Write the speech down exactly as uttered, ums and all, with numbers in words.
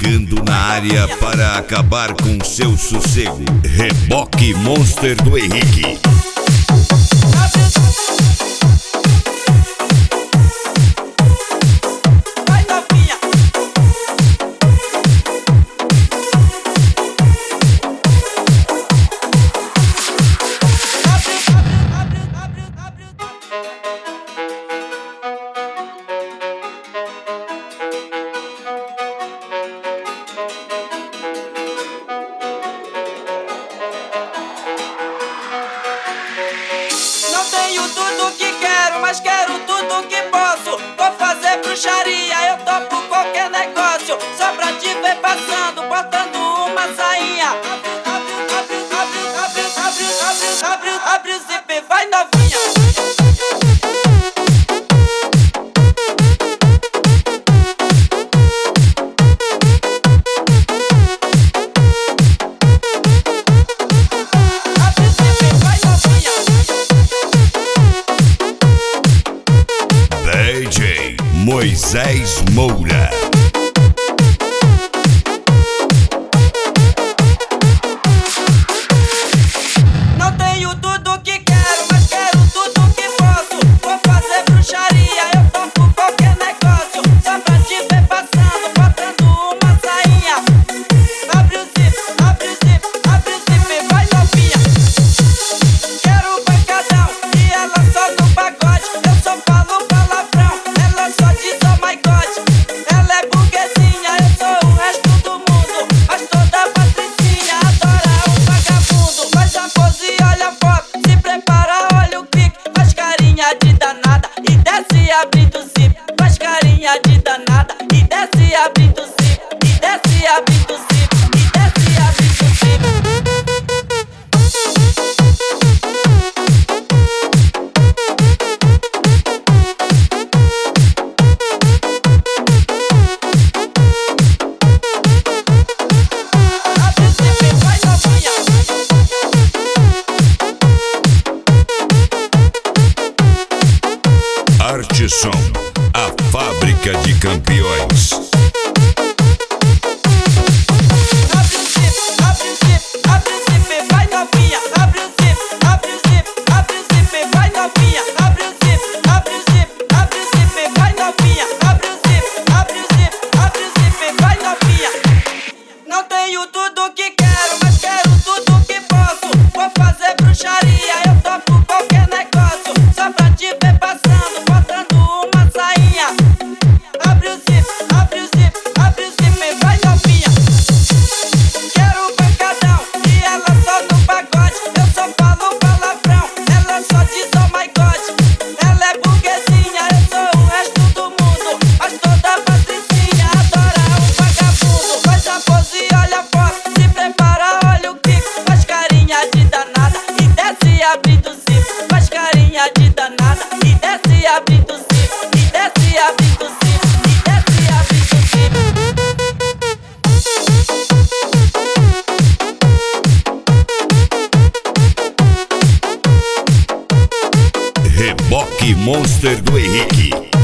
chegando na área para acabar com seu sossego. Reboque Monster do Henrique. Não tenho tudo que quero, mas quero tudo que posso. Vou fazer bruxaria, eu topo qualquer negócio. Só pra te ver passando, botando uma sainha. Abre, abre, abre, abre, abre, abre, abre, abre o zip, vai novinha. D J Moisés Moura. Não tenho tudo que quero, mas quero tudo que posso. Vou fazer bruxaria, eu topo qualquer negócio. Só pra te ver passando, botando uma sainha. Abre o zip, abre o zip, abre o zip, vai novinha. Quero pancadão e ela só no pagode. Eu só falo palavrão, ela só diz oh my god. Ela é burguesinha, eu sou o resto do mundo. Mas toda patricinha adora um vagabundo. Faz a pose e olha a foto, se prepara, olha o kick. Faz carinha de danada e desce abrindo o zip. Faz carinha de danada e desce abrindo o zip. E desce abrindo o zip, e desce abrindo o zip. Abre o zip, vai novinha. Arteson, a fábrica de campeões. Abre o zip, abre o zip, abre o zip, vai novinha. Abre o zip, abre o zip, abre o zip, vai novinha. Abre o zip, abre o zip, abre o zip, vai novinha. Abre o zip, abre o zip, abre o zip, vai novinha. Não tenho tudo que quero, mas quero tudo que posso. Vou fazer bruxaria, eu topo qualquer negócio. Só pra te ver passando, botando uma sainha. Abre o zip, abre o zip, abre o zip, vai novinha. Quero pancadão e ela só no pagode. Eu só falo palavrão, ela só diz oh my god. Ela é burguesinha, eu sou o resto do mundo. Mas toda patricinha adora um vagabundo. Faz a pose e olha a foto, se prepara, olha o kick. Faz carinha de danada e desce abrindo o zip. Faz carinha de danada e desce abrindo o zip. E desce abrindo o zip, e desce abrindo o zip. Reboque Monster do Henrique.